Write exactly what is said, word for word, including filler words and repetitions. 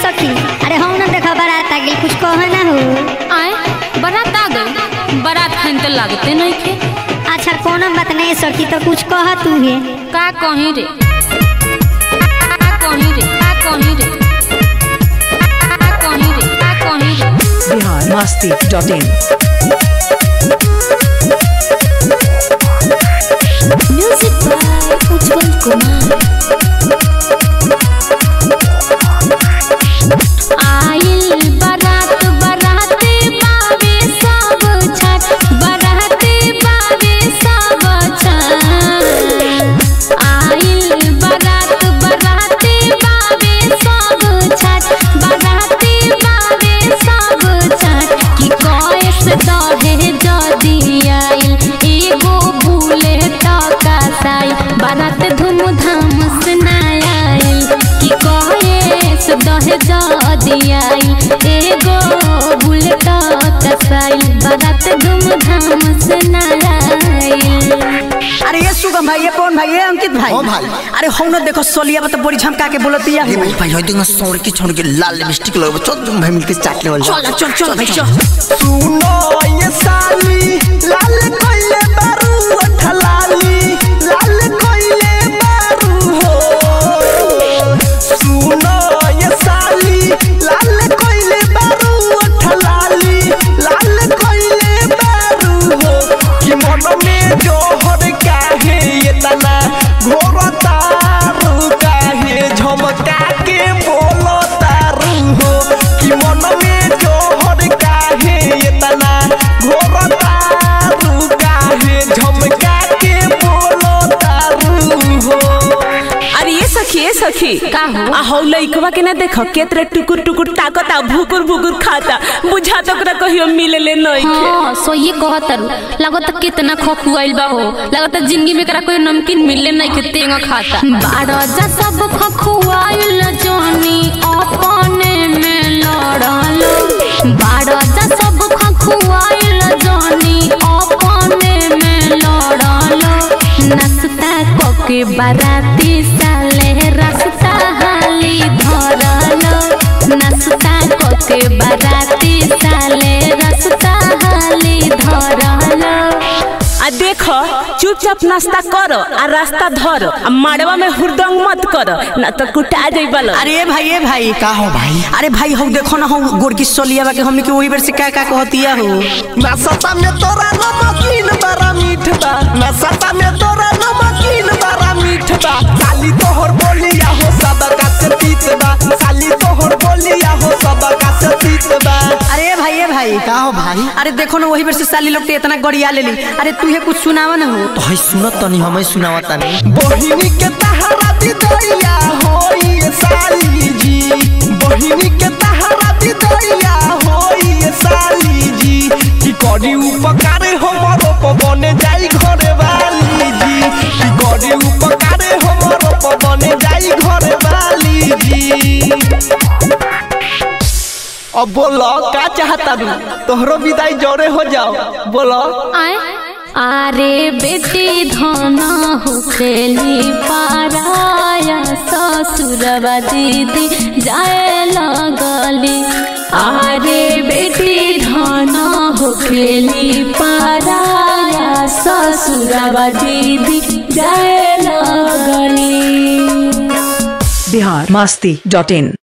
सखी अरे हम ना देखा बारात आ गेल कुछ कह ना हो आए बारात आ गई बारात खान तो लागते नहीं थे। अच्छा कोनो बात नहीं सखी तो कुछ कह तू है का कहीं रे का कहीं रे का कहीं रे का कहीं रे का कहीं रे बिहार मस्ती dot in music by Ujjwal Kumar. आइल बारात बाराते बावे सब छठ बाराते बावे सब छठ आइल बारात बाराते बावे सब छठ बाराते बावे सब छठ की कैस दहे जदी आइल एगो भूले टका साई बारात धूमधाम से आइल की कैस दहे जदी आइल एगो भूले टका साई बारात धूमधाम से आइल। अरे ये सुगम भाई ये कौन भाई ये अंकित भाई ओ भाई अरे हम ना देखो सोलिया बता बड़ी झमका के बोलती है भाई भाई होय देखो सोर की छोड़ के लाल लिपस्टिक लगो चल तुम भाई मिलके चाट लेवल चल चल चल भाई चल सुनो ये साली लाल कोइले बारू ठलाली लाल कोइले बारू हो सुनो ये साली लाल कोइले बारू ठलाली लाल कोइले बारू हो कि मन में जोहर काहे ये तना घोर तारू काहे झमका के बोलो तारू हो कि मन में जोहर काहे ये तना घोर तारू काहे झमका के बोलो तारू हो। अरे ये सखी ये सखी का हो आ हौ लइकवा के ना देखो केतरे टुकुर टुकुर ताकता भुकुर भुकुर खाता बुझा तो ओकरा कहियो मिले ले नहीं हाँ सो ये कहतर लागत कितना खखुआइल बा हो लागत जिंदगी में करा कोई नमकीन मिले नहीं के तेंगा खाता बारह जा सब खखुआइल जानी अपने में लड़लो बारह जा सब खखुआइल जानी अपने में लड़लो नाश्ता कोके बाराती साले रास्ता हाली धरलो नाश्ता कोके बाराती साले रास्ता हाली धरलो। आ देखो चुपचाप नाश्ता करो आ रास्ता धरो आ माड़वा में हुरदंग मत करो ना तो कुटा जाइबल। अरे भाई ए भाई का हो भाई अरे भाई हम देखो ना हम गोरकी सोलिया के हमने के वही बेर से का का कहतिया हो नाश्ता में तोरा नमकीन बड़ा मीठ बा नाश्ता में तोरा नमकीन बड़ा मीठ बा साली तोहर बोलिया हो सब का से पीत बा साली तोहर बोलिया हो सब का से पीत बा। अरे भाई ए भाई का हो भाई अरे देखो ना वही बेर से साली लोग इतना गड़िया ले ली अरे तू है कुछ सुनावा ना हो तो है सुनत तनी हमें सुनावता नहीं बहिनी के तहरा दिदैया होई साली जी बहिनी के तहरा दिदैया होई साली जी की करी उपकार हमरो पवने जाई घरे वाली जी की करी उपकार हमरो पवने जाई घरे वाली जी। अब बोलो का चाहता तू तोहरो विदाई जोरे हो जाओ बोलो आए आरे बेटी धना हो खेली पाराया ससुरवा दीदी जाए लगली आरे बेटी धना हो खेली पाराया ससुरवा दीदी जाए लगली। बिहार मस्ती डॉट इन।